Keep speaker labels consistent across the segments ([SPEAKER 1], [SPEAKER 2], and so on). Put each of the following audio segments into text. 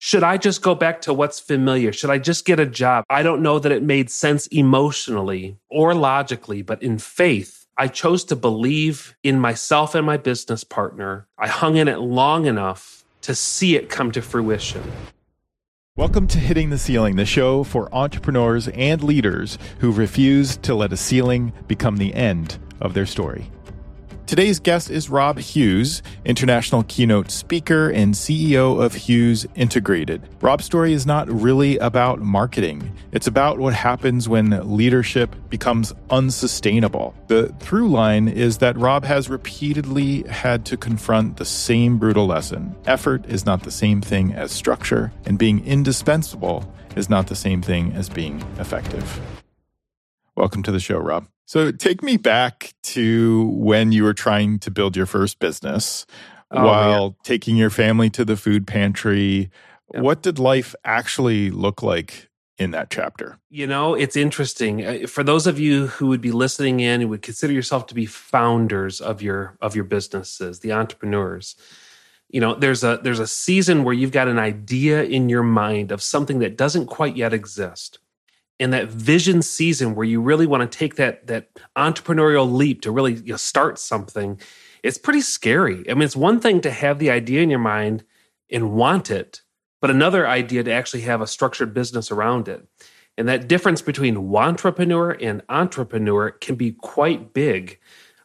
[SPEAKER 1] Should I just go back to what's familiar? Should I just get a job? I don't know that it made sense emotionally or logically, but in faith, I chose to believe in myself and my business partner. I hung in it long enough to see it come to fruition.
[SPEAKER 2] Welcome to Hitting the Ceiling, the show for entrepreneurs and leaders who refuse to let a ceiling become the end of their story. Today's guest is Rob Hughes, international keynote speaker and CEO of Hughes Integrated. Rob's story is not really about marketing. It's about what happens when leadership becomes unsustainable. The through line is that Rob has repeatedly had to confront the same brutal lesson. Effort is not the same thing as structure, and being indispensable is not the same thing as being effective. Welcome to the show, Rob. So take me back to when you were trying to build your first business while taking your family to the food pantry. Yep. What did life actually look like in that chapter?
[SPEAKER 1] You know, it's interesting. For those of you who would be listening in and would consider yourself to be founders of your businesses, the entrepreneurs, you know, there's a season where you've got an idea in your mind of something that doesn't quite yet exist. And that vision season where you really want to take that entrepreneurial leap to really start something, it's pretty scary. I mean, it's one thing to have the idea in your mind and want it, but another idea to actually have a structured business around it. And that difference between wantrepreneur and entrepreneur can be quite big.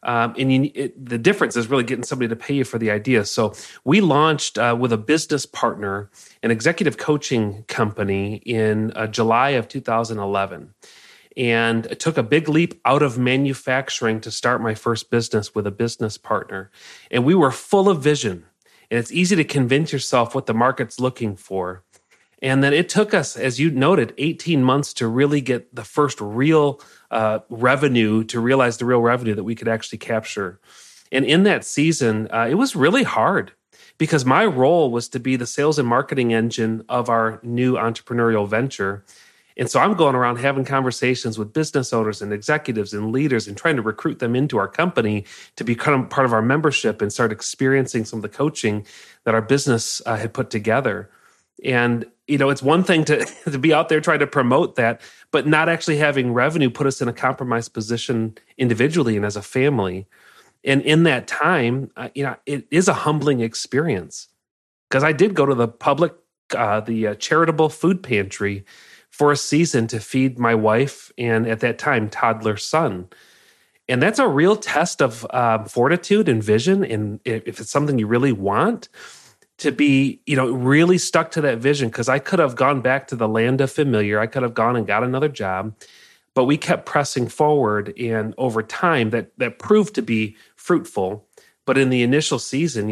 [SPEAKER 1] The difference is really getting somebody to pay you for the idea. So we launched with a business partner, an executive coaching company in July of 2011, and I took a big leap out of manufacturing to start my first business with a business partner. And we were full of vision, and it's easy to convince yourself what the market's looking for. And then it took us, as you noted, 18 months to really get the first real revenue, to realize the real revenue that we could actually capture. And in that season, it was really hard because my role was to be the sales and marketing engine of our new entrepreneurial venture. And so I'm going around having conversations with business owners and executives and leaders and trying to recruit them into our company to become part of our membership and start experiencing some of the coaching that our business had put together. And, you know, it's one thing to be out there trying to promote that, but not actually having revenue put us in a compromised position individually and as a family. And in that time, it is a humbling experience because I did go to the public, the charitable food pantry for a season to feed my wife and at that time, toddler son. And that's a real test of fortitude and vision. And if it's something you really want, to be, really stuck to that vision, because I could have gone back to the land of familiar. I could have gone and got another job, but we kept pressing forward. And over time, that proved to be fruitful. But in the initial season,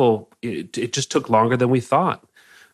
[SPEAKER 1] it just took longer than we thought.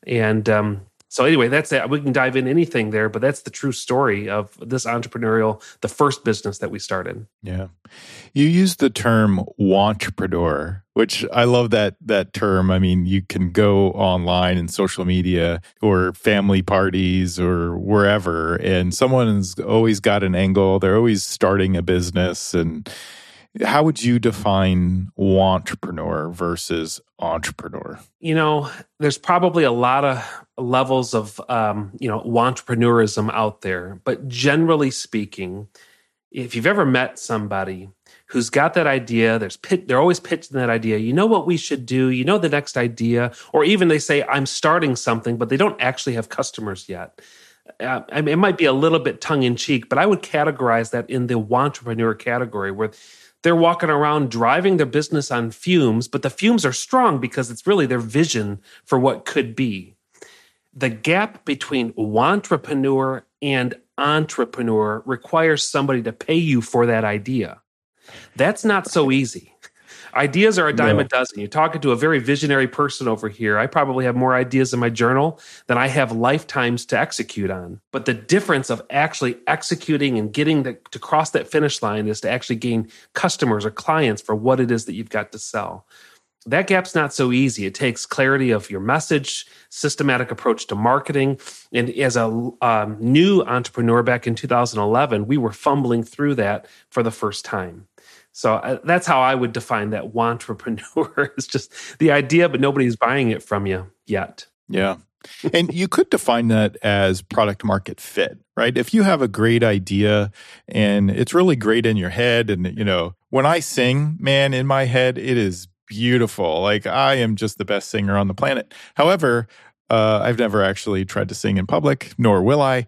[SPEAKER 1] And so anyway, that's it. We can dive in anything there, but that's the true story of this the first business that we started.
[SPEAKER 2] Yeah. You use the term wantrepreneur, which I love that term. I mean, you can go online and social media or family parties or wherever, and someone's always got an angle. They're always starting a business. And how would you define wantrepreneur versus entrepreneur?
[SPEAKER 1] There's probably a lot of levels of, wantrepreneurism out there. But generally speaking, if you've ever met somebody who's got that idea, they're always pitching that idea. You know what we should do? You know the next idea? Or even they say, I'm starting something, but they don't actually have customers yet. It might be a little bit tongue-in-cheek, but I would categorize that in the wantrepreneur category, where they're walking around driving their business on fumes, but the fumes are strong because it's really their vision for what could be. The gap between wantrepreneur and entrepreneur requires somebody to pay you for that idea. That's not so easy. Ideas are a dime a dozen. You're talking to a very visionary person over here. I probably have more ideas in my journal than I have lifetimes to execute on. But the difference of actually executing and getting to cross that finish line is to actually gain customers or clients for what it is that you've got to sell. That gap's not so easy. It takes clarity of your message, systematic approach to marketing. And as a new entrepreneur back in 2011, we were fumbling through that for the first time. So that's how I would define that wantrepreneur. It's just the idea, but nobody's buying it from you yet.
[SPEAKER 2] Yeah. And you could define that as product market fit, right? If you have a great idea and it's really great in your head, and when I sing, man, in my head, it is beautiful. Like, I am just the best singer on the planet. However, I've never actually tried to sing in public, nor will I.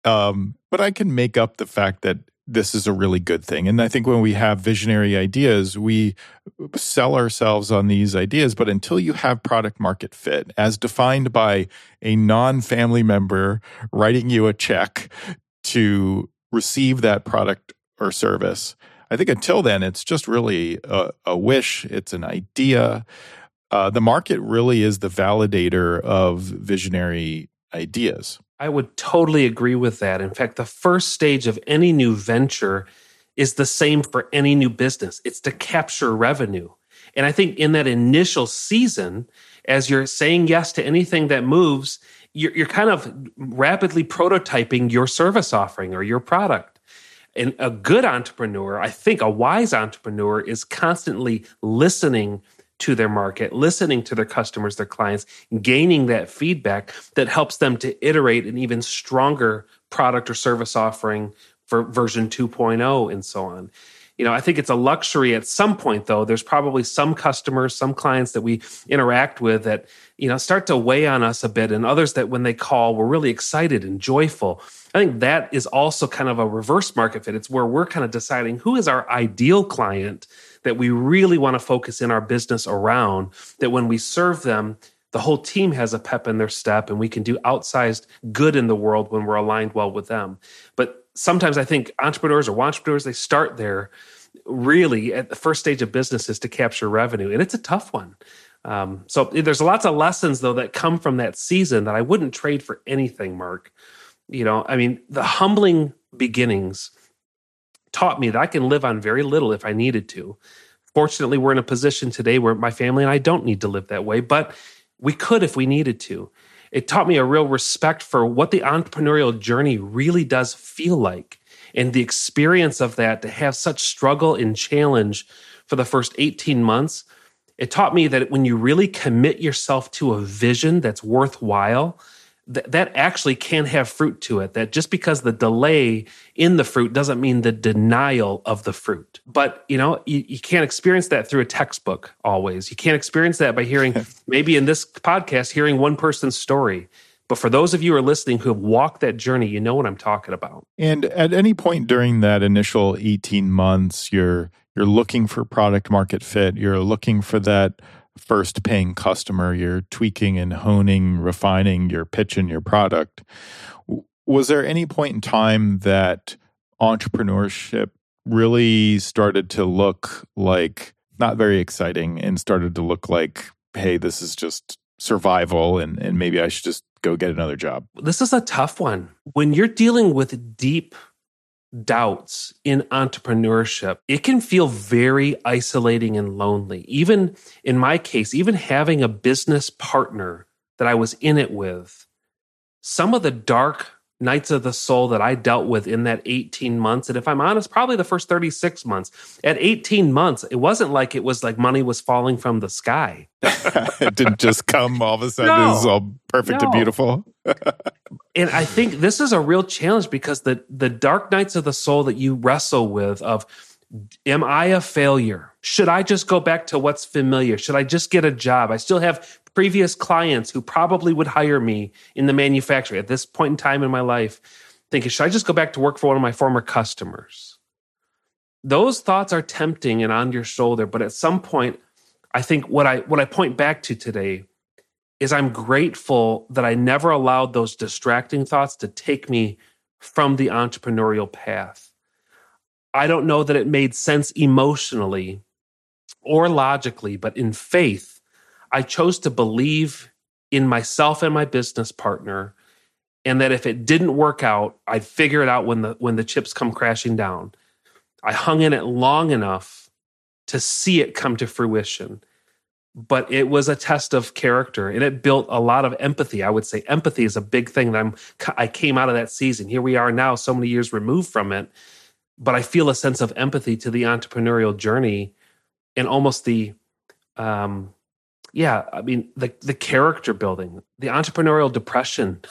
[SPEAKER 2] But I can make up the fact that this is a really good thing. And I think when we have visionary ideas, we sell ourselves on these ideas. But until you have product market fit, as defined by a non-family member writing you a check to receive that product or service, I think until then, it's just really a wish. It's an idea. The market really is the validator of visionary ideas.
[SPEAKER 1] I would totally agree with that. In fact, the first stage of any new venture is the same for any new business. It's to capture revenue. And I think in that initial season, as you're saying yes to anything that moves, you're kind of rapidly prototyping your service offering or your product. And a good entrepreneur, I think a wise entrepreneur, is constantly listening to their market, listening to their customers, their clients, gaining that feedback that helps them to iterate an even stronger product or service offering for version 2.0 and so on. I think it's a luxury at some point, though. There's probably some customers, some clients that we interact with that, start to weigh on us a bit, and others that when they call, we're really excited and joyful. I think that is also kind of a reverse market fit. It's where we're kind of deciding who is our ideal client that we really want to focus in our business around, that when we serve them, the whole team has a pep in their step and we can do outsized good in the world when we're aligned well with them. But sometimes I think entrepreneurs or entrepreneurs, they start there really at the first stage of business is to capture revenue. And it's a tough one. So there's lots of lessons, though, that come from that season that I wouldn't trade for anything, Mark. The humbling beginnings taught me that I can live on very little if I needed to. Fortunately, we're in a position today where my family and I don't need to live that way, but we could if we needed to. It taught me a real respect for what the entrepreneurial journey really does feel like, and the experience of that, to have such struggle and challenge for the first 18 months. It taught me that when you really commit yourself to a vision that's worthwhile, that actually can have fruit to it. That just because the delay in the fruit doesn't mean the denial of the fruit. But, you can't experience that through a textbook always. You can't experience that by hearing, maybe in this podcast, hearing one person's story. But for those of you who are listening who have walked that journey, you know what I'm talking about.
[SPEAKER 2] And at any point during that initial 18 months, you're looking for product market fit. You're looking for that first paying customer. You're tweaking and honing, refining your pitch and your product. Was there any point in time that entrepreneurship really started to look like not very exciting and started to look like, hey, this is just survival and maybe I should just go get another job?
[SPEAKER 1] This is a tough one. When you're dealing with deep doubts in entrepreneurship, it can feel very isolating and lonely. Even in my case, even having a business partner that I was in it with, some of the dark nights of the soul that I dealt with in that 18 months, and if I'm honest, probably the first 36 months. At 18 months, it wasn't like it was like money was falling from the sky.
[SPEAKER 2] It didn't just come all of a sudden. It was all perfect and beautiful.
[SPEAKER 1] And I think this is a real challenge because the dark nights of the soul that you wrestle with of, am I a failure? Should I just go back to what's familiar? Should I just get a job? I still have previous clients who probably would hire me in the manufacturing at this point in time in my life, thinking, should I just go back to work for one of my former customers? Those thoughts are tempting and on your shoulder, but at some point, I think what I point back to today is I'm grateful that I never allowed those distracting thoughts to take me from the entrepreneurial path. I don't know that it made sense emotionally or logically, but in faith, I chose to believe in myself and my business partner, and that if it didn't work out, I'd figure it out when the chips come crashing down. I hung in it long enough to see it come to fruition. But it was a test of character, and it built a lot of empathy. I would say empathy is a big thing that I came out of that season. Here we are now, so many years removed from it, but I feel a sense of empathy to the entrepreneurial journey and almost the Yeah, I mean, the character building, the entrepreneurial depression.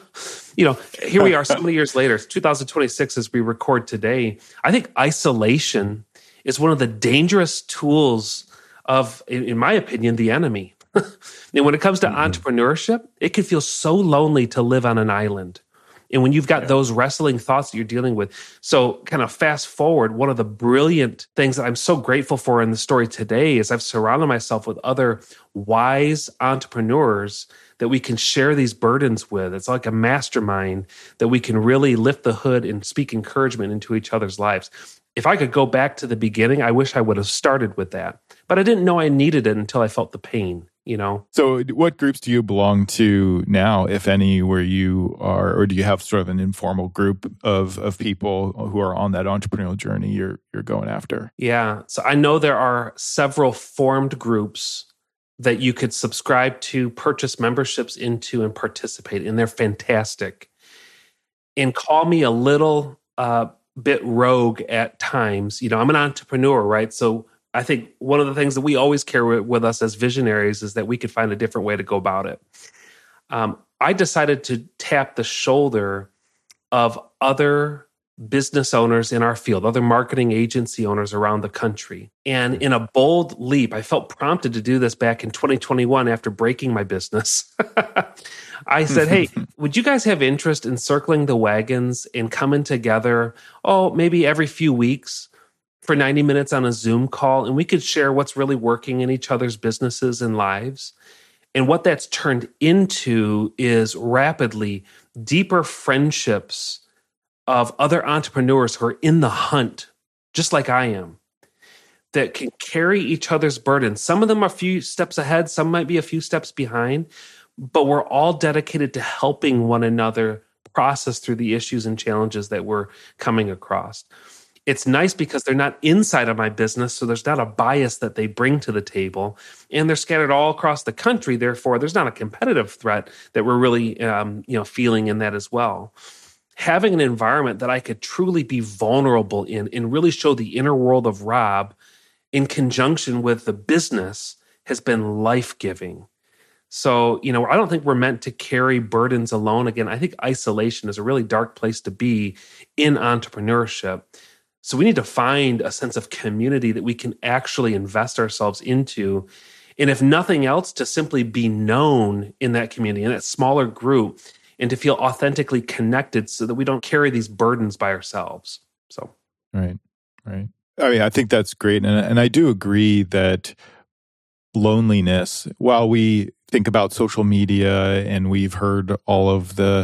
[SPEAKER 1] Here we are so many years later, it's 2026 as we record today. I think isolation is one of the dangerous tools of, in my opinion, the enemy. And when it comes to entrepreneurship, it can feel so lonely to live on an island. And when you've got those wrestling thoughts that you're dealing with. So kind of fast forward, one of the brilliant things that I'm so grateful for in the story today is I've surrounded myself with other wise entrepreneurs that we can share these burdens with. It's like a mastermind that we can really lift the hood and speak encouragement into each other's lives. If I could go back to the beginning, I wish I would have started with that. But I didn't know I needed it until I felt the pain.
[SPEAKER 2] So what groups do you belong to now, if any, where you are, or do you have sort of an informal group of people who are on that entrepreneurial journey you're going after?
[SPEAKER 1] Yeah. So I know there are several formed groups that you could subscribe to, purchase memberships into, and participate in. They're fantastic. And call me a little bit rogue at times. I'm an entrepreneur, right? So I think one of the things that we always carry with us as visionaries is that we could find a different way to go about it. I decided to tap the shoulder of other business owners in our field, other marketing agency owners around the country. And in a bold leap, I felt prompted to do this back in 2021 after breaking my business. I said, hey, would you guys have interest in circling the wagons and coming together, maybe every few weeks for 90 minutes on a Zoom call, and we could share what's really working in each other's businesses and lives? And what that's turned into is rapidly deeper friendships of other entrepreneurs who are in the hunt, just like I am, that can carry each other's burdens. Some of them are a few steps ahead, some might be a few steps behind, but we're all dedicated to helping one another process through the issues and challenges that we're coming across. It's nice because they're not inside of my business, so there's not a bias that they bring to the table, and they're scattered all across the country. Therefore, there's not a competitive threat that we're really, feeling in that as well. Having an environment that I could truly be vulnerable in and really show the inner world of Rob in conjunction with the business has been life-giving. So, I don't think we're meant to carry burdens alone. Again, I think isolation is a really dark place to be in entrepreneurship. So we need to find a sense of community that we can actually invest ourselves into. And if nothing else, to simply be known in that community, in that smaller group, and to feel authentically connected so that we don't carry these burdens by ourselves. So,
[SPEAKER 2] Right. I mean, I think that's great. And I do agree that loneliness, while we think about social media and we've heard all of the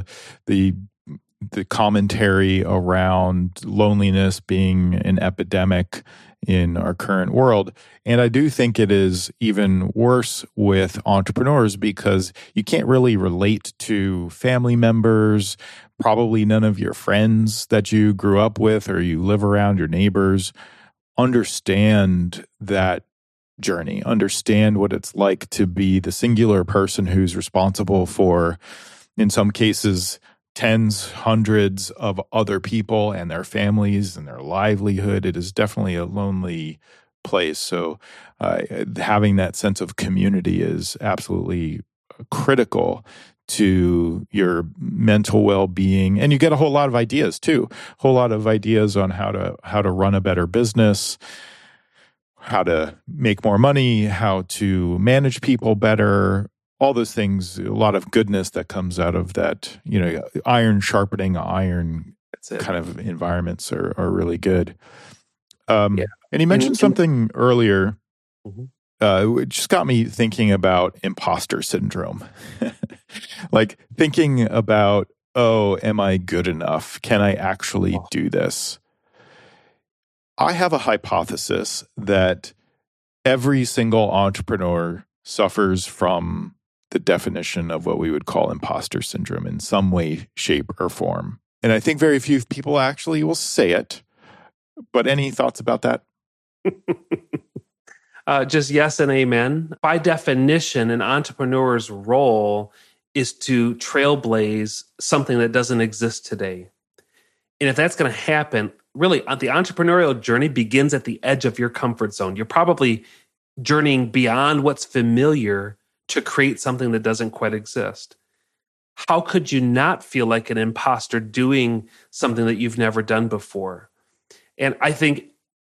[SPEAKER 2] commentary around loneliness being an epidemic in our current world. And I do think it is even worse with entrepreneurs because you can't really relate to family members, probably none of your friends that you grew up with or you live around, your neighbors, understand that journey, understand what it's like to be the singular person who's responsible for, in some cases, tens, hundreds of other people and their families and their livelihood. It is definitely a lonely place. So having that sense of community is absolutely critical to your mental well-being. And you get a whole lot of ideas too, a whole lot of ideas on how to run a better business, how to make more money, how to manage people better, all those things, a lot of goodness that comes out of that, iron sharpening iron kind of environments are really good. And you mentioned something earlier, it just got me thinking about imposter syndrome. Like thinking about, am I good enough? Can I actually do this? I have a hypothesis that every single entrepreneur suffers from the definition of what we would call imposter syndrome in some way, shape, or form. And I think very few people actually will say it. But any thoughts about that?
[SPEAKER 1] Just yes and amen. By definition, an entrepreneur's role is to trailblaze something that doesn't exist today. And if that's going to happen, really, the entrepreneurial journey begins at the edge of your comfort zone. You're probably journeying beyond what's familiar to create something that doesn't quite exist. How could you not feel like an imposter doing something that you've never done before? And I think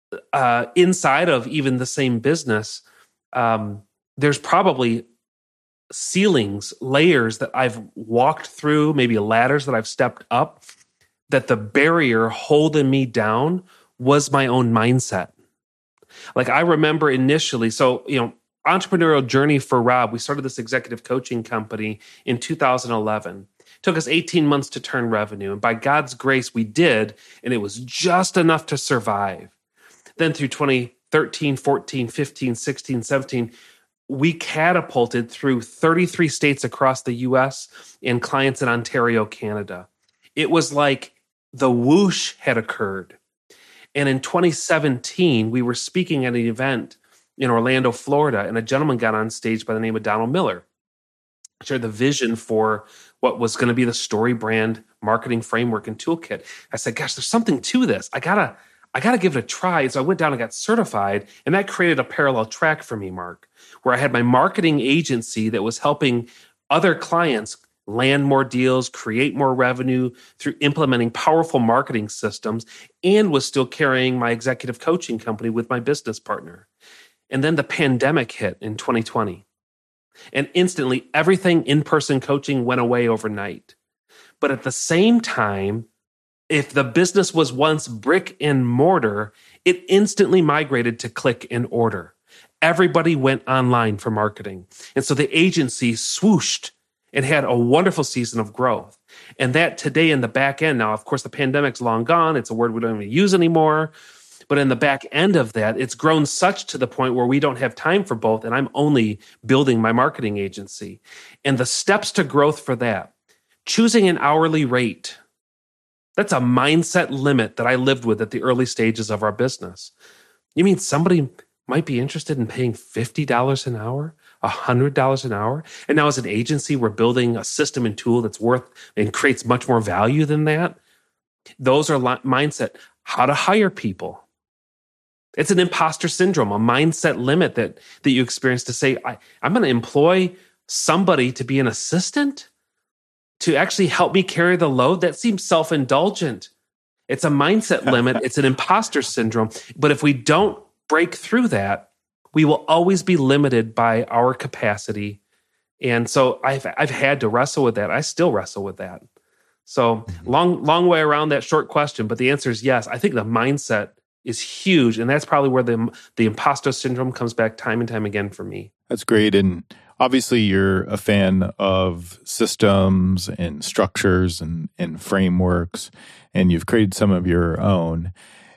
[SPEAKER 1] inside of even the same business, there's probably ceilings, layers that I've walked through, maybe ladders that I've stepped up, that the barrier holding me down was my own mindset. Like I remember initially, entrepreneurial journey for Rob, we started this executive coaching company in 2011. It took us 18 months to turn revenue. And by God's grace, we did. And it was just enough to survive. Then through 2013, 14, 15, 16, 17, we catapulted through 33 states across the US and clients in Ontario, Canada. It was like the whoosh had occurred. And in 2017, we were speaking at an event in Orlando, Florida, and a gentleman got on stage by the name of Donald Miller, shared the vision for what was going to be the Story brand marketing framework and toolkit. I said, gosh, there's something to this. I gotta give it a try. So I went down and got certified, and that created a parallel track for me, Mark, where I had my marketing agency that was helping other clients land more deals, create more revenue through implementing powerful marketing systems, and was still carrying my executive coaching company with my business partner. And then the pandemic hit in 2020. And instantly, everything in-person coaching went away overnight. But at the same time, if the business was once brick and mortar, it instantly migrated to click and order. Everybody went online for marketing. And so the agency swooshed and had a wonderful season of growth. And that today in the back end, now, of course, the pandemic's long gone. It's a word we don't even use anymore. But in the back end of that, it's grown such to the point where we don't have time for both. And I'm only building my marketing agency. And the steps to growth for that, choosing an hourly rate, that's a mindset limit that I lived with at the early stages of our business. You mean somebody might be interested in paying $50 an hour, $100 an hour? And now as an agency, we're building a system and tool that's worth and creates much more value than that. Those are mindset. How to hire people. It's an imposter syndrome, a mindset limit that you experience to say, I'm going to employ somebody to be an assistant to actually help me carry the load. That seems self-indulgent. It's a mindset limit. It's an imposter syndrome. But if we don't break through that, we will always be limited by our capacity. And so I've had to wrestle with that. I still wrestle with that. So long way around that short question, but the answer is yes. I think the mindset is huge, and that's probably where the imposter syndrome comes back time and time again for me.
[SPEAKER 2] That's great. And obviously you're a fan of systems and structures and frameworks, and you've created some of your own.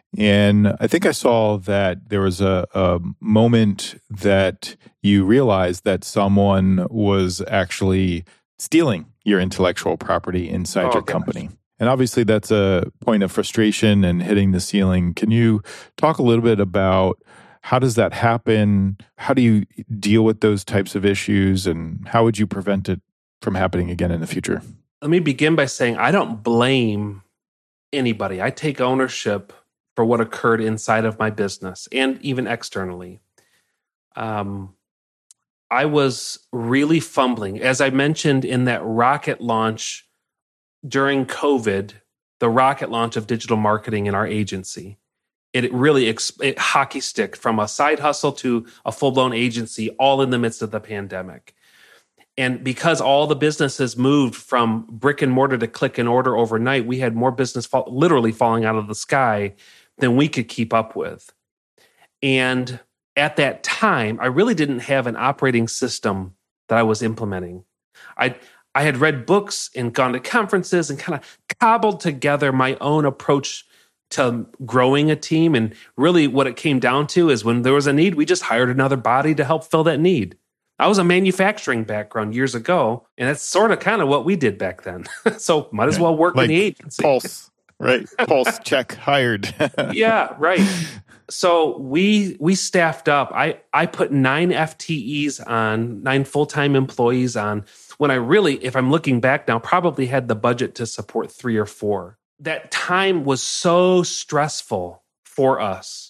[SPEAKER 2] And I think I saw that there was a moment that you realized that someone was actually stealing your intellectual property inside your company. And obviously that's a point of frustration and hitting the ceiling. Can you talk a little bit about how does that happen? How do you deal with those types of issues? And how would you prevent it from happening again in the future?
[SPEAKER 1] Let me begin by saying I don't blame anybody. I take ownership for what occurred inside of my business and even externally. I was really fumbling. As I mentioned in that rocket launch during COVID, the rocket launch of digital marketing in our agency, it really hockey sticked from a side hustle to a full-blown agency all in the midst of the pandemic. And because all the businesses moved from brick and mortar to click and order overnight, we had more business literally falling out of the sky than we could keep up with. And at that time, I really didn't have an operating system that I was implementing. I had read books and gone to conferences and kind of cobbled together my own approach to growing a team. And really what it came down to is when there was a need, we just hired another body to help fill that need. I was a manufacturing background years ago, and that's sort of kind of what we did back then. So might as well work in the agency.
[SPEAKER 2] Pulse, right? Pulse check, hired.
[SPEAKER 1] Yeah, right. So we staffed up. I put 9 FTEs on, 9 full-time employees on, when I really, if I'm looking back now, probably had the budget to support 3 or 4. That time was so stressful for us.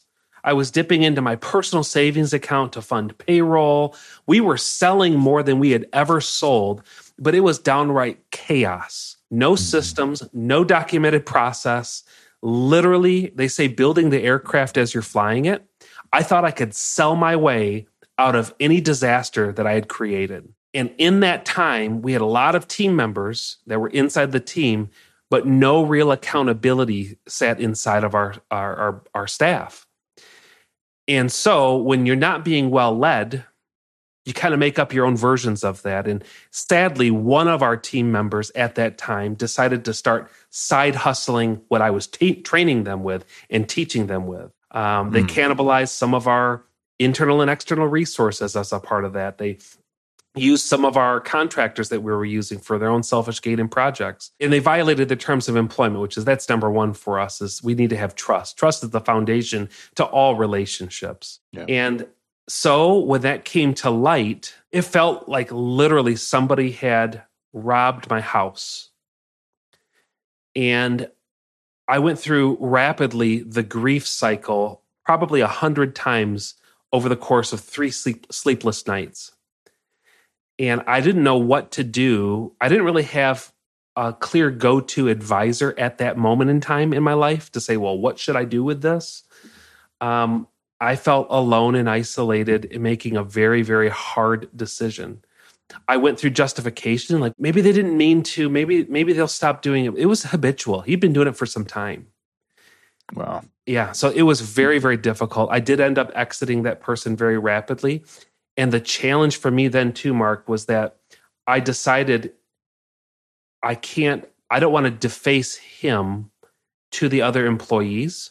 [SPEAKER 1] I was dipping into my personal savings account to fund payroll. We were selling more than we had ever sold, but it was downright chaos. No systems, no documented process. Literally, they say building the aircraft as you're flying it. I thought I could sell my way out of any disaster that I had created. And in that time, we had a lot of team members that were inside the team, but no real accountability sat inside of our staff. And so when you're not being well led, you kind of make up your own versions of that. And sadly, one of our team members at that time decided to start side hustling what I was training them with and teaching them with. They cannibalized some of our internal and external resources as a part of that. They used some of our contractors that we were using for their own selfish gain and projects. And they violated the terms of employment, that's number one for us, is we need to have trust. Trust is the foundation to all relationships. Yeah. And so when that came to light, it felt like literally somebody had robbed my house. And I went through rapidly the grief cycle, probably 100 times over the course of 3 sleepless nights. And I didn't know what to do. I didn't really have a clear go-to advisor at that moment in time in my life to say, well, what should I do with this? I felt alone and isolated in making a very, very hard decision. I went through justification, like maybe they didn't mean to, maybe they'll stop doing it. It was habitual. He'd been doing it for some time.
[SPEAKER 2] Wow.
[SPEAKER 1] Yeah, so it was very, very difficult. I did end up exiting that person very rapidly. And the challenge for me then too, Mark, was that I decided I don't want to deface him to the other employees.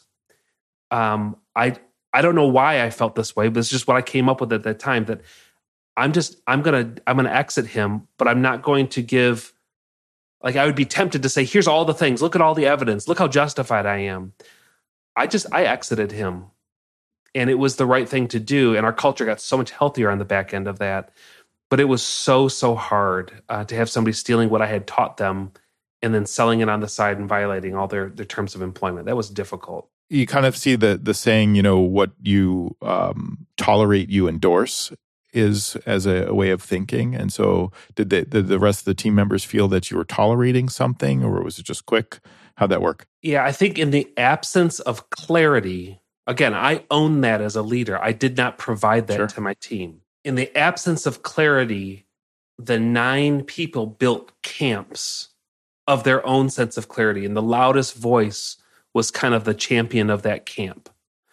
[SPEAKER 1] I don't know why I felt this way, but it's just what I came up with at that time, that I'm gonna exit him, but I'm not going to give, like, I would be tempted to say, here's all the things, look at all the evidence, look how justified I am. I exited him. And it was the right thing to do. And our culture got so much healthier on the back end of that. But it was so hard to have somebody stealing what I had taught them and then selling it on the side and violating all their terms of employment. That was difficult.
[SPEAKER 2] You kind of see the saying, what you tolerate, you endorse, is as a way of thinking. And so did the rest of the team members feel that you were tolerating something, or was it just quick? How'd that work?
[SPEAKER 1] Yeah, I think in the absence of clarity, again, I own that as a leader. I did not provide that to my team. In the absence of clarity, the 9 people built camps of their own sense of clarity. And the loudest voice was kind of the champion of that camp.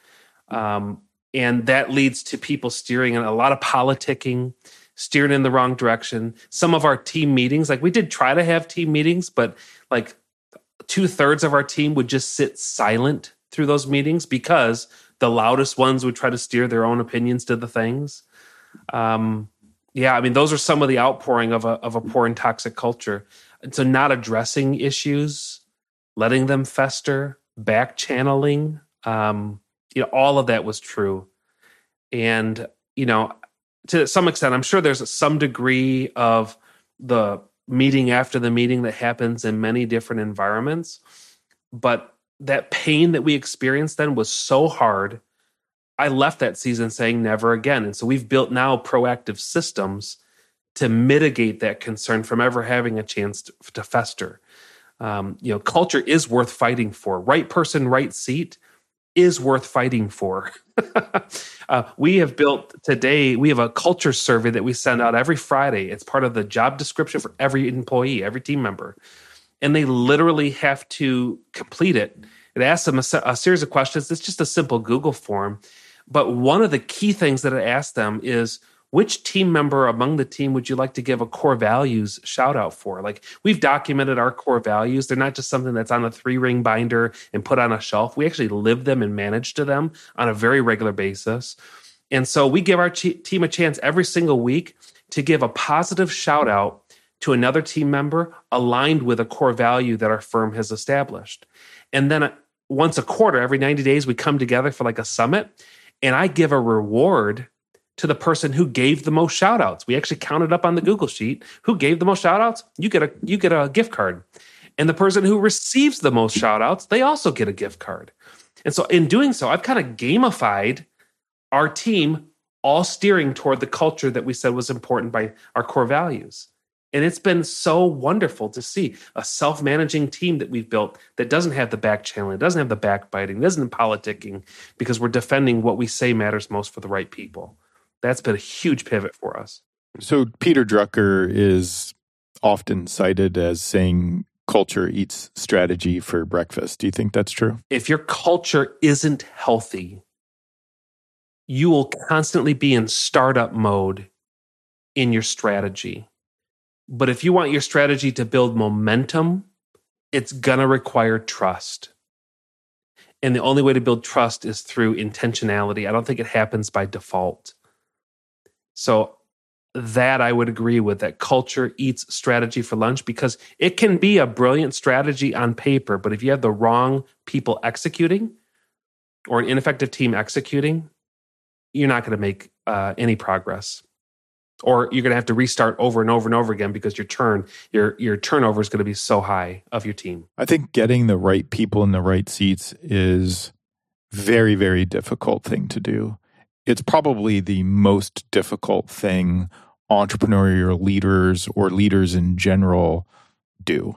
[SPEAKER 1] And that leads to people steering in a lot of politicking, steering in the wrong direction. Some of our team meetings, like we did try to have team meetings, but like 2/3 of our team would just sit silent through those meetings because the loudest ones would try to steer their own opinions to the things. Those are some of the outpouring of a poor and toxic culture. And so not addressing issues, letting them fester, back channeling, all of that was true. And, to some extent, I'm sure there's some degree of the meeting after the meeting that happens in many different environments. But that pain that we experienced then was so hard. I left that season saying never again. And so we've built now proactive systems to mitigate that concern from ever having a chance to fester. Culture is worth fighting for. Right person, right seat is worth fighting for. We have built today, we have a culture survey that we send out every Friday. It's part of the job description for every employee, every team member. And they literally have to complete it. It asks them a series of questions. It's just a simple Google form. But one of the key things that it asks them is, which team member among the team would you like to give a core values shout out for? Like, we've documented our core values. They're not just something that's on a 3-ring binder and put on a shelf. We actually live them and manage to them on a very regular basis. And so we give our team a chance every single week to give a positive shout out to another team member aligned with a core value that our firm has established. And then once a quarter, every 90 days, we come together for like a summit, and I give a reward to the person who gave the most shout outs. We actually counted up on the Google sheet who gave the most shout outs. You get a gift card. And the person who receives the most shout outs, they also get a gift card. And so in doing so, I've kind of gamified our team, all steering toward the culture that we said was important by our core values. And it's been so wonderful to see a self-managing team that we've built that doesn't have the back channeling, doesn't have the backbiting, doesn't politicking, because we're defending what we say matters most for the right people. That's been a huge pivot for us.
[SPEAKER 2] So Peter Drucker is often cited as saying culture eats strategy for breakfast. Do you think that's true?
[SPEAKER 1] If your culture isn't healthy, you will constantly be in startup mode in your strategy. But if you want your strategy to build momentum, it's going to require trust. And the only way to build trust is through intentionality. I don't think it happens by default. So that I would agree with, that culture eats strategy for lunch, because it can be a brilliant strategy on paper, but if you have the wrong people executing or an ineffective team executing, you're not going to make any progress. Or you're going to have to restart over and over and over again because your turnover is going to be so high of your team.
[SPEAKER 2] I think getting the right people in the right seats is very, very difficult thing to do. It's probably the most difficult thing entrepreneurial leaders or leaders in general do.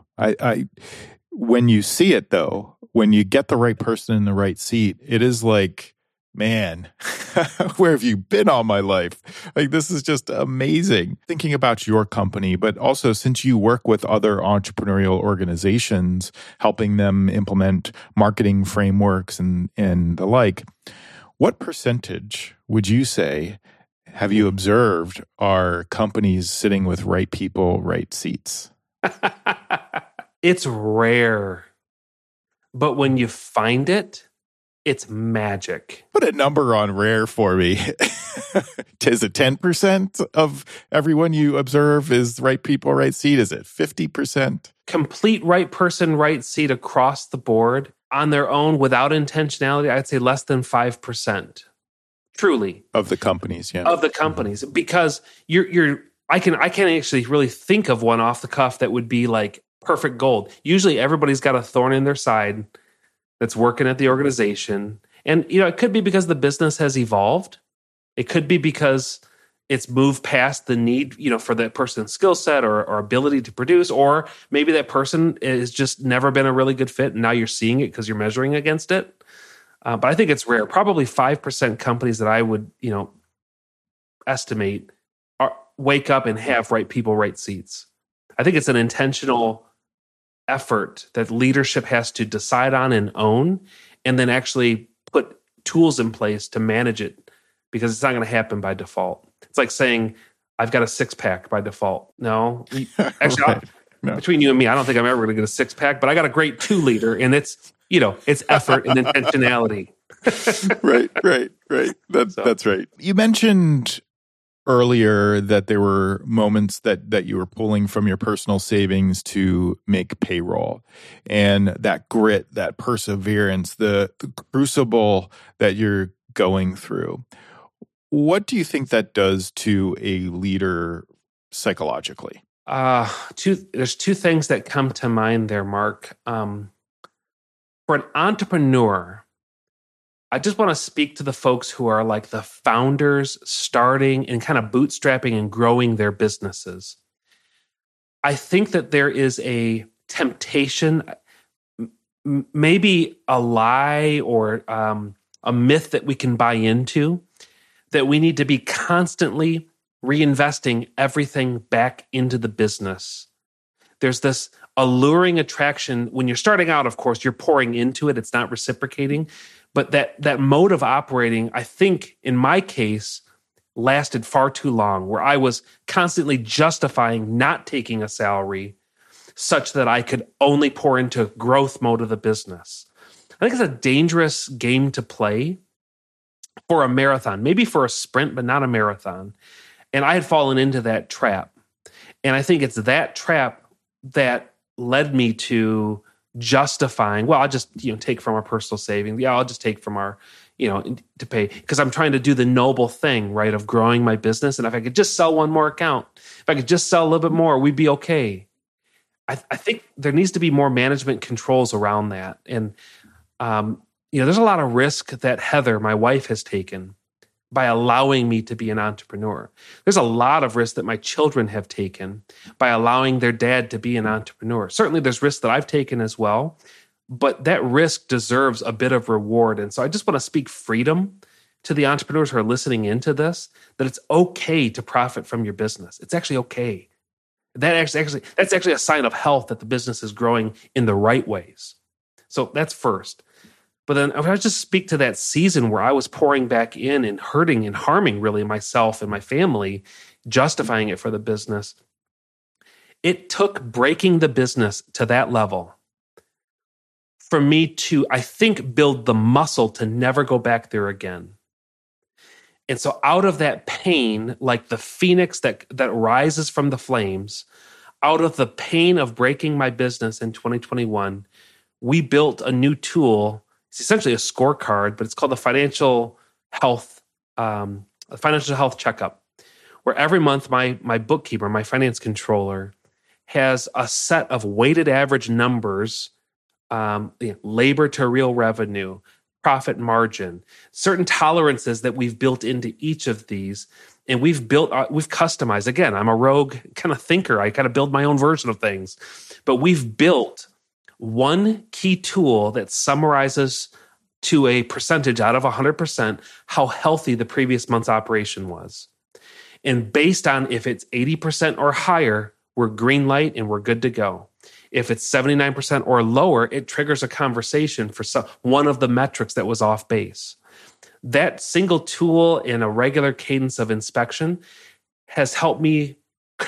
[SPEAKER 2] When you see it though, when you get the right person in the right seat, it is like, man, where have you been all my life? Like, this is just amazing. Thinking about your company, but also since you work with other entrepreneurial organizations, helping them implement marketing frameworks and the like, what percentage would you say have you observed are companies sitting with right people, right seats?
[SPEAKER 1] It's rare. But when you find it, it's magic.
[SPEAKER 2] Put a number on rare for me. Is it 10% of everyone you observe is right people, right seat? Is it 50%?
[SPEAKER 1] Complete right person, right seat across the board on their own without intentionality, I'd say less than 5%. Truly.
[SPEAKER 2] Of the companies, yeah.
[SPEAKER 1] Of the companies. Because I can't actually really think of one off the cuff that would be like perfect gold. Usually everybody's got a thorn in their side that's working at the organization. And, it could be because the business has evolved. It could be because it's moved past the need, for that person's skill set or ability to produce, or maybe that person has just never been a really good fit. And now you're seeing it because you're measuring against it. But I think it's rare. Probably 5% companies that I would, estimate wake up and have right people, right seats. I think it's an intentional effort that leadership has to decide on and own, and then actually put tools in place to manage it, because it's not going to happen by default. It's like saying, I've got a six-pack by default. No. Actually, right. No. Between you and me, I don't think I'm ever going to get a six-pack, but I got a great 2-liter, and it's effort and intentionality.
[SPEAKER 2] Right. That's right. You mentioned earlier that there were moments that you were pulling from your personal savings to make payroll, and that grit, that perseverance, the crucible that you're going through. What do you think that does to a leader psychologically?
[SPEAKER 1] There's two things that come to mind there, Mark. For an entrepreneur, I just want to speak to the folks who are like the founders starting and kind of bootstrapping and growing their businesses. I think that there is a temptation, maybe a lie or a myth that we can buy into, that we need to be constantly reinvesting everything back into the business. There's this alluring attraction. When you're starting out, of course, you're pouring into it. It's not reciprocating. But that mode of operating, I think, in my case, lasted far too long, where I was constantly justifying not taking a salary such that I could only pour into growth mode of the business. I think it's a dangerous game to play for a marathon, maybe for a sprint, but not a marathon. And I had fallen into that trap. And I think it's that trap that led me to justifying, well, I'll just take from our personal savings. Yeah, I'll just take from our, to pay, because I'm trying to do the noble thing, right, of growing my business. And if I could just sell one more account, if I could just sell a little bit more, we'd be okay. I think there needs to be more management controls around that. And there's a lot of risk that Heather, my wife, has taken by allowing me to be an entrepreneur. There's a lot of risk that my children have taken by allowing their dad to be an entrepreneur. Certainly there's risk that I've taken as well, but that risk deserves a bit of reward. And so I just want to speak freedom to the entrepreneurs who are listening into this, that it's okay to profit from your business. It's actually okay. That's actually a sign of health that the business is growing in the right ways. So that's first. But then if I just speak to that season where I was pouring back in and hurting and harming really myself and my family, justifying it for the business, it took breaking the business to that level for me to, I think, build the muscle to never go back there again. And so out of that pain, like the phoenix that rises from the flames, out of the pain of breaking my business in 2021, we built a new tool. It's essentially a scorecard, but it's called the financial health checkup, where every month my bookkeeper, my finance controller, has a set of weighted average numbers, labor to real revenue, profit margin, certain tolerances that we've built into each of these. And we've customized. Again, I'm a rogue kind of thinker. I kind of build my own version of things. But we've built one key tool that summarizes to a percentage out of 100% how healthy the previous month's operation was. And based on if it's 80% or higher, we're green light and we're good to go. If it's 79% or lower, it triggers a conversation for one of the metrics that was off base. That single tool in a regular cadence of inspection has helped me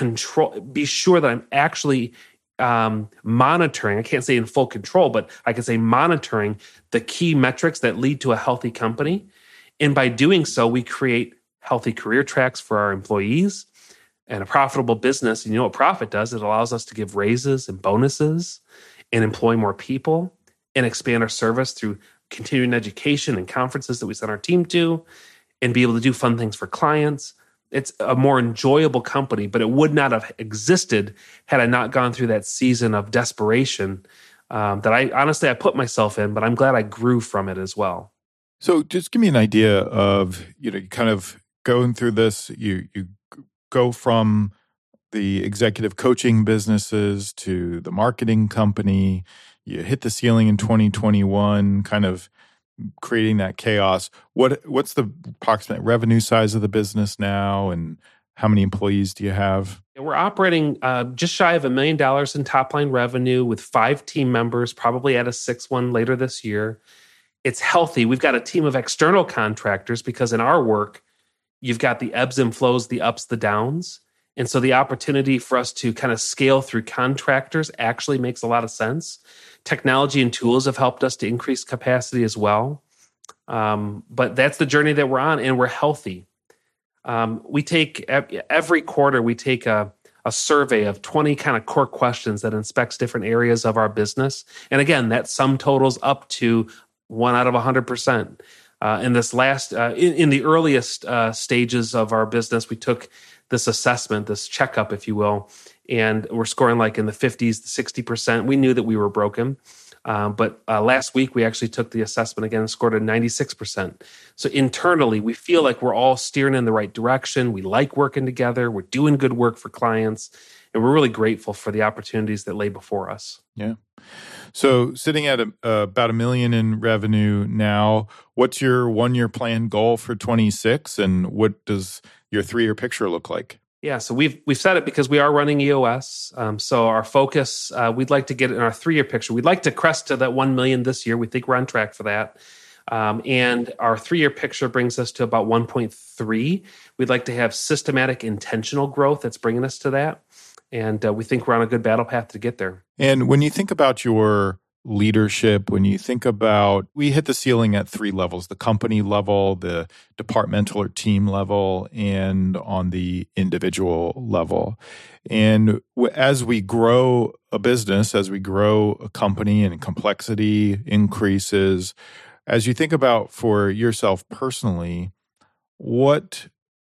[SPEAKER 1] be sure that I'm actually monitoring. I can't say in full control, but I can say monitoring the key metrics that lead to a healthy company. And by doing so, we create healthy career tracks for our employees and a profitable business. And you know what profit does? It allows us to give raises and bonuses and employ more people and expand our service through continuing education and conferences that we send our team to and be able to do fun things for clients. It's a more enjoyable company, but it would not have existed had I not gone through that season of desperation that I put myself in, but I'm glad I grew from it as well.
[SPEAKER 2] So just give me an idea of, you kind of going through this, you go from the executive coaching businesses to the marketing company, you hit the ceiling in 2021, kind of creating that chaos. What's the approximate revenue size of the business now, and how many employees do you have?
[SPEAKER 1] We're operating just shy of $1 million in top line revenue with 5 team members, probably at a 6th one later this year. It's healthy. We've got a team of external contractors because in our work, you've got the ebbs and flows, the ups, the downs. And so the opportunity for us to kind of scale through contractors actually makes a lot of sense. Technology and tools have helped us to increase capacity as well. But that's the journey that we're on, and we're healthy. We take every quarter, we take a survey of 20 kind of core questions that inspects different areas of our business. And again, that sum totals up to 1 out of 100%. In this last, in the earliest stages of our business, we took this assessment, this checkup, if you will, and we're scoring like in the 50s, 60%. We knew that we were broken. But last week, we actually took the assessment again and scored a 96%. So internally, we feel like we're all steering in the right direction. We like working together. We're doing good work for clients. And we're really grateful for the opportunities that lay before us.
[SPEAKER 2] Yeah. So sitting at about $1 million in revenue now, what's your 1-year plan goal for 26, and what does your 3-year picture look like?
[SPEAKER 1] Yeah, so we've set it because we are running EOS. So our focus, we'd like to get it in our 3-year picture. We'd like to crest to that 1 million this year. We think we're on track for that. And our 3-year picture brings us to about 1.3. We'd like to have systematic, intentional growth that's bringing us to that. And we think we're on a good battle path to get there.
[SPEAKER 2] And when you think about your leadership, when you think about, we hit the ceiling at 3 levels: the company level, the departmental or team level, and on the individual level. And as we grow a business, as we grow a company and complexity increases, as you think about for yourself personally, what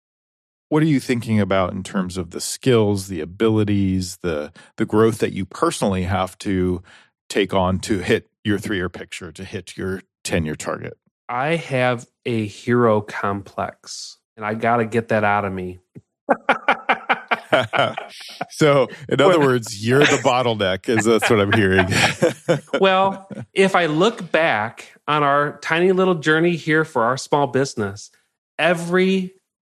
[SPEAKER 2] are you thinking about in terms of the skills, the abilities, the growth that you personally have to take on to hit your 3-year picture, to hit your tenure target?
[SPEAKER 1] I have a hero complex, and I got to get that out of me.
[SPEAKER 2] So, in other words, you're the bottleneck, that's what I'm hearing.
[SPEAKER 1] Well, if I look back on our tiny little journey here for our small business, every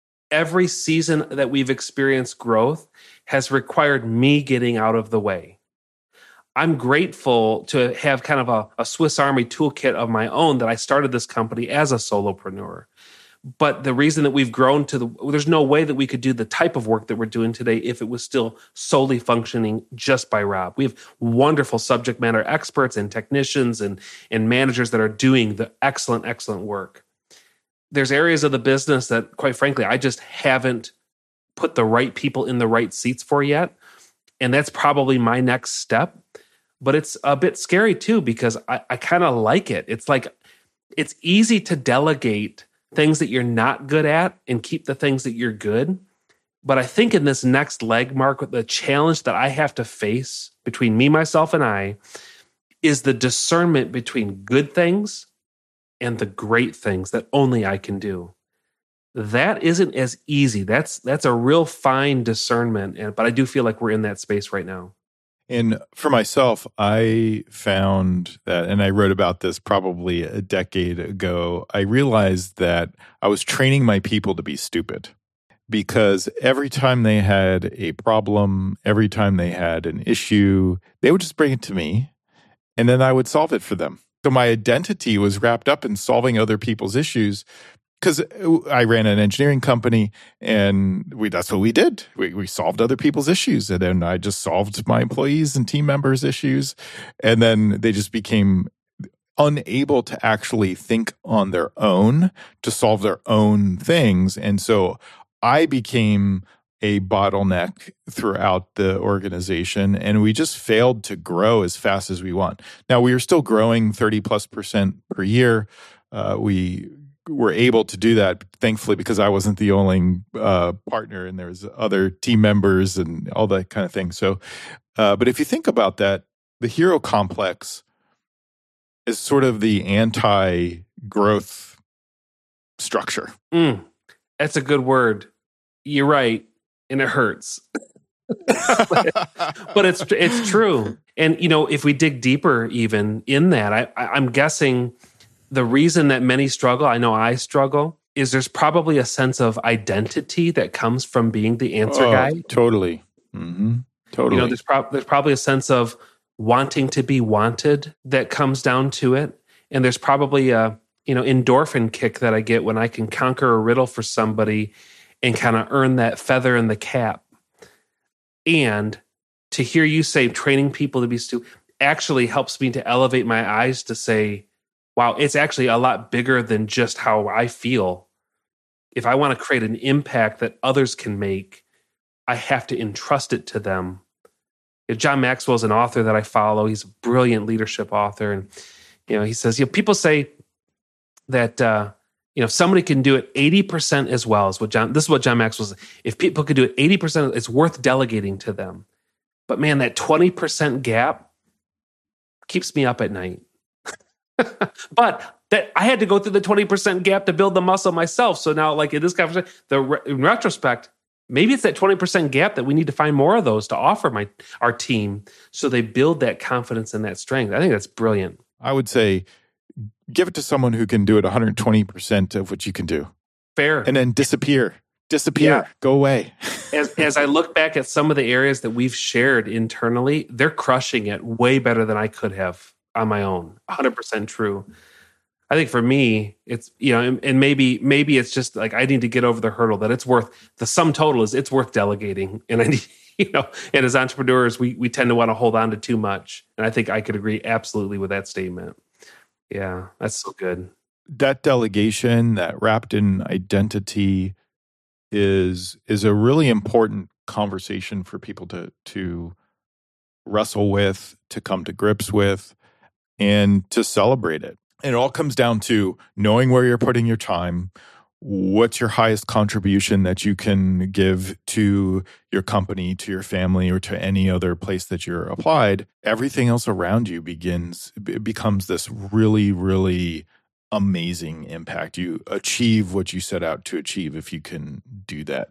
[SPEAKER 1] season that we've experienced growth has required me getting out of the way. I'm grateful to have kind of a Swiss Army toolkit of my own that I started this company as a solopreneur. But the reason that we've grown there's no way that we could do the type of work that we're doing today if it was still solely functioning just by Rob. We have wonderful subject matter experts and technicians and managers that are doing the excellent, excellent work. There's areas of the business that, quite frankly, I just haven't put the right people in the right seats for yet. And that's probably my next step. But it's a bit scary too, because I kind of like it. It's like, it's easy to delegate things that you're not good at and keep the things that you're good. But I think in this next leg, Mark, the challenge that I have to face between me, myself, and I is the discernment between good things and the great things that only I can do. That isn't as easy. That's a real fine discernment. But I do feel like we're in that space right now.
[SPEAKER 2] And for myself, I found that, and I wrote about this probably a decade ago, I realized that I was training my people to be stupid, because every time they had a problem, every time they had an issue, they would just bring it to me, and then I would solve it for them. So my identity was wrapped up in solving other people's issues, because I ran an engineering company, and that's what we did. We solved other people's issues, and then I just solved my employees' and team members' issues, and then they just became unable to actually think on their own to solve their own things. And so I became a bottleneck throughout the organization, and we just failed to grow as fast as we want. Now, we are still growing 30+% per year. We were able to do that, thankfully, because I wasn't the only partner, and there's other team members and all that kind of thing. So, but if you think about that, the hero complex is sort of the anti-growth structure.
[SPEAKER 1] That's a good word. You're right, and it hurts. But it's true. And if we dig deeper even in that, I'm guessing the reason that many struggle, I know I struggle, is there's probably a sense of identity that comes from being the answer guy.
[SPEAKER 2] Totally. Mm-hmm. Totally.
[SPEAKER 1] There's probably a sense of wanting to be wanted that comes down to it. And there's probably a endorphin kick that I get when I can conquer a riddle for somebody and kind of earn that feather in the cap. And to hear you say training people to be stupid actually helps me to elevate my eyes to say, wow, it's actually a lot bigger than just how I feel. If I want to create an impact that others can make, I have to entrust it to them. John Maxwell is an author that I follow. He's a brilliant leadership author. And, he says, people say that, if somebody can do it 80% as well as this is what John Maxwell says. If people could do it 80%, it's worth delegating to them. But man, that 20% gap keeps me up at night. But that I had to go through the 20% gap to build the muscle myself. So now, like in this conversation, in retrospect, maybe it's that 20% gap that we need to find more of those to offer our team so they build that confidence and that strength. I think that's brilliant.
[SPEAKER 2] I would say give it to someone who can do it 120% of what you can do.
[SPEAKER 1] Fair.
[SPEAKER 2] And then disappear. Yeah. Go away.
[SPEAKER 1] As I look back at some of the areas that we've shared internally, they're crushing it way better than I could have on my own. 100% true. I think for me, it's, and maybe it's just like I need to get over the hurdle that the sum total is it's worth delegating. And I need, and as entrepreneurs, we tend to want to hold on to too much. And I think I could agree absolutely with that statement. Yeah, that's so good.
[SPEAKER 2] That delegation, that wrapped in identity is a really important conversation for people to wrestle with, to come to grips with, and to celebrate it. And it all comes down to knowing where you're putting your time, what's your highest contribution that you can give to your company, to your family, or to any other place that you're applied. Everything else around you becomes this really, really amazing impact. You achieve what you set out to achieve if you can do that.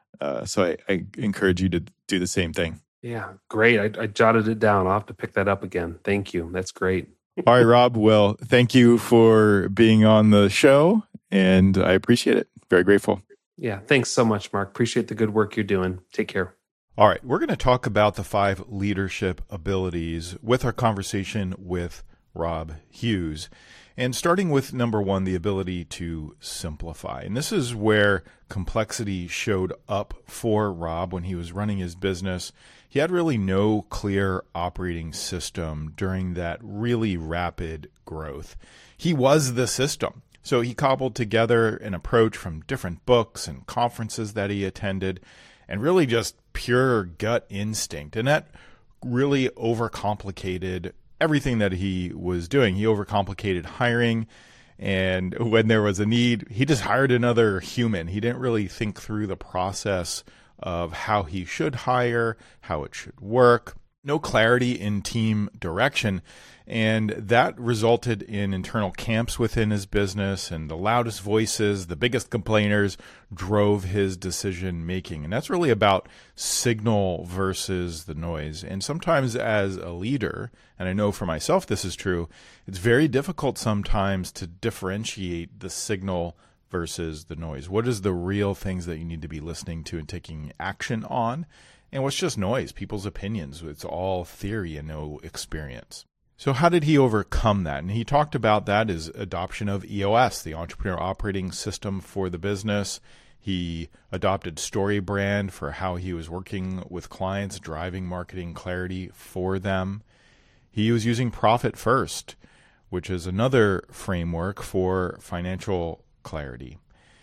[SPEAKER 2] So I encourage you to do the same thing.
[SPEAKER 1] Yeah, great. I jotted it down. I'll have to pick that up again. Thank you. That's great.
[SPEAKER 2] All right, Rob. Well, thank you for being on the show, and I appreciate it. Very grateful.
[SPEAKER 1] Yeah, thanks so much, Mark. Appreciate the good work you're doing. Take care.
[SPEAKER 2] All right, we're going to talk about the 5 leadership abilities with our conversation with Rob Hughes. And starting with number 1, the ability to simplify. And this is where complexity showed up for Rob when he was running his business. He had really no clear operating system during that really rapid growth. He was the system. So he cobbled together an approach from different books and conferences that he attended, and really just pure gut instinct. And that really overcomplicated everything that he was doing. He overcomplicated hiring, and when there was a need, he just hired another human. He didn't really think through the process of how he should hire, how it should work. No clarity in team direction. And that resulted in internal camps within his business, and the loudest voices, the biggest complainers, drove his decision making. And that's really about signal versus the noise. And sometimes as a leader, and I know for myself this is true, it's very difficult sometimes to differentiate the signal versus the noise. What is the real things that you need to be listening to and taking action on? And what's just noise, people's opinions? It's all theory and no experience. So how did he overcome that? And he talked about that as adoption of EOS, the Entrepreneur Operating System for the business. He adopted StoryBrand for how he was working with clients, driving marketing clarity for them. He was using Profit First, which is another framework for financial clarity.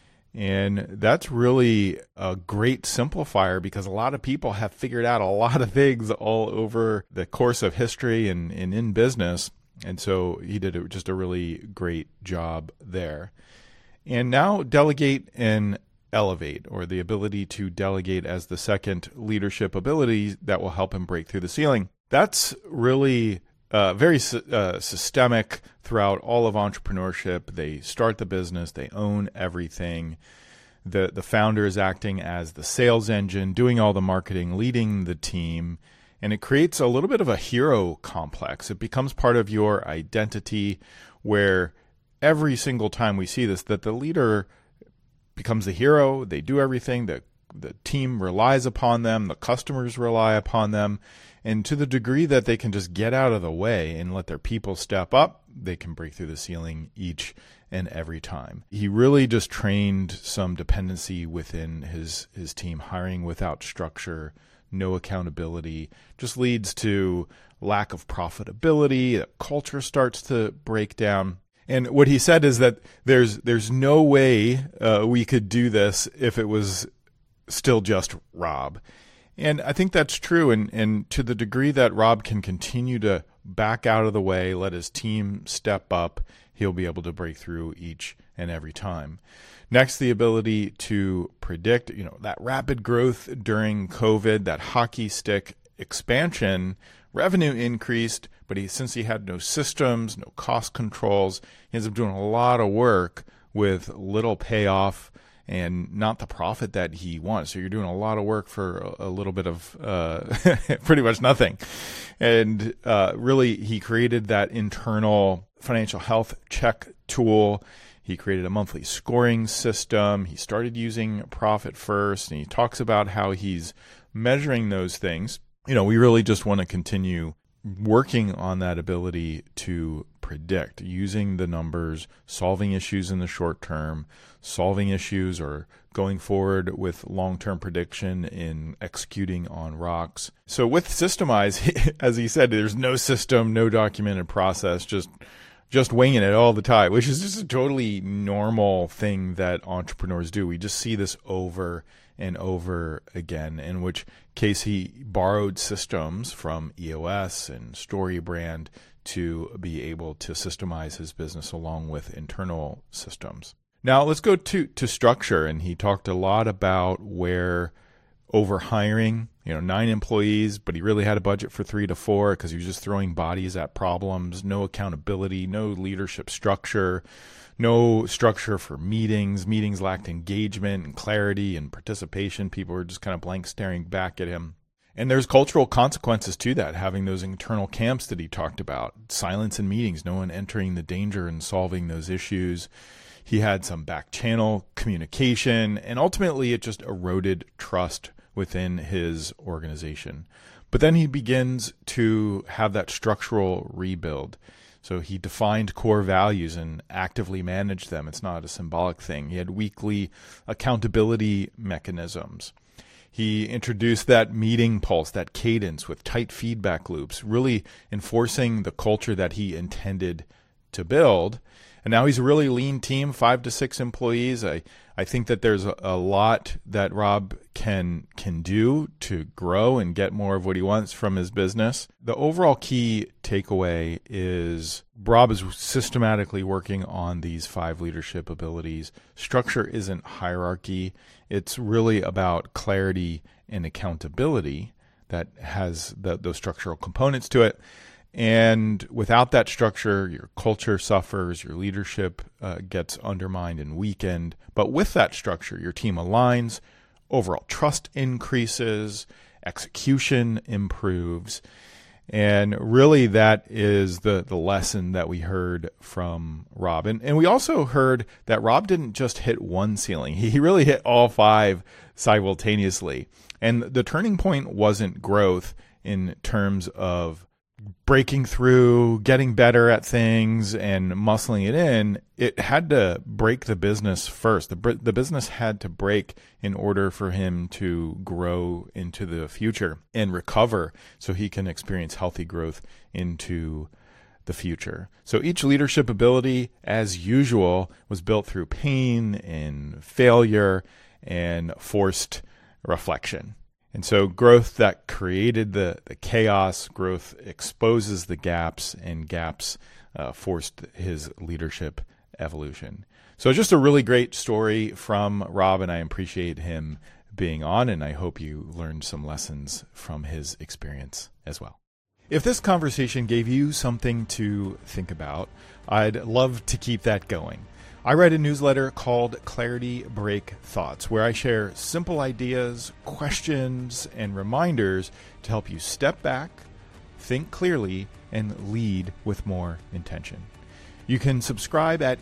[SPEAKER 2] And that's really a great simplifier because a lot of people have figured out a lot of things all over the course of history and in business. And so he did just a really great job there. And now delegate and elevate, or the ability to delegate as the second leadership ability that will help him break through the ceiling. That's really very systemic throughout all of entrepreneurship. They start the business, they own everything. The founder is acting as the sales engine, doing all the marketing, leading the team, and it creates a little bit of a hero complex. It becomes part of your identity, where every single time we see this, that the leader becomes the hero. They do everything. The team relies upon them. The customers rely upon them. And to the degree that they can just get out of the way and let their people step up, they can break through the ceiling each and every time. He really just trained some dependency within his team. Hiring without structure, no accountability, just leads to lack of profitability. The culture starts to break down. And what he said is that there's no way we could do this if it was still just Rob. And I think that's true. And to the degree that Rob can continue to back out of the way, let his team step up, he'll be able to break through each and every time. Next, the ability to predict, that rapid growth during COVID, that hockey stick expansion. Revenue increased, but since he had no systems, no cost controls, he ends up doing a lot of work with little payoff and not the profit that he wants. So you're doing a lot of work for a little bit of pretty much nothing. And really, he created that internal financial health check tool. He created a monthly scoring system. He started using Profit First, and he talks about how he's measuring those things. We really just want to continue working on that ability to predict, using the numbers, solving issues in the short term, solving issues or going forward with long-term prediction in executing on rocks. So with Systemize, as he said, there's no system, no documented process, just winging it all the time, which is just a totally normal thing that entrepreneurs do. We just see this over and over again, in which case he borrowed systems from EOS and StoryBrand to be able to systemize his business along with internal systems. Now let's go to structure, and he talked a lot about where overhiring 9 employees, but he really had a budget for 3 to 4 because he was just throwing bodies at problems, no accountability, no leadership structure, no structure for meetings. Meetings lacked engagement and clarity and participation. People were just kind of blank staring back at him. And there's cultural consequences to that, having those internal camps that he talked about, silence in meetings, no one entering the danger and solving those issues. He had some back channel communication, and ultimately it just eroded trust within his organization. But then he begins to have that structural rebuild. So he defined core values and actively managed them. It's not a symbolic thing. He had weekly accountability mechanisms. He introduced that meeting pulse, that cadence with tight feedback loops, really enforcing the culture that he intended to build. And now he's a really lean team, 5 to 6 employees. I think that there's a lot that Rob can do to grow and get more of what he wants from his business. The overall key takeaway is Rob is systematically working on these 5 leadership abilities. Structure isn't hierarchy. It's really about clarity and accountability that has those structural components to it. And without that structure, your culture suffers, your leadership gets undermined and weakened. But with that structure, your team aligns, overall trust increases, execution improves. And really that is the lesson that we heard from Rob. And we also heard that Rob didn't just hit one ceiling. He really hit all 5 simultaneously. And the turning point wasn't growth in terms of breaking through, getting better at things, and muscling it in. It had to break the business first. The business had to break in order for him to grow into the future and recover so he can experience healthy growth into the future. So each leadership ability, as usual, was built through pain and failure and forced reflection. And so growth that created the chaos, growth exposes the gaps, and gaps forced his leadership evolution. So just a really great story from Rob, and I appreciate him being on, and I hope you learned some lessons from his experience as well. If this conversation gave you something to think about, I'd love to keep that going. I write a newsletter called Clarity Break Thoughts, where I share simple ideas, questions, and reminders to help you step back, think clearly, and lead with more intention. You can subscribe at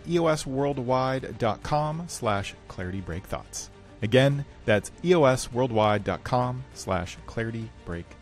[SPEAKER 2] eosworldwide.com/claritybreakthoughts. Again, that's eosworldwide.com/claritybreakthoughts.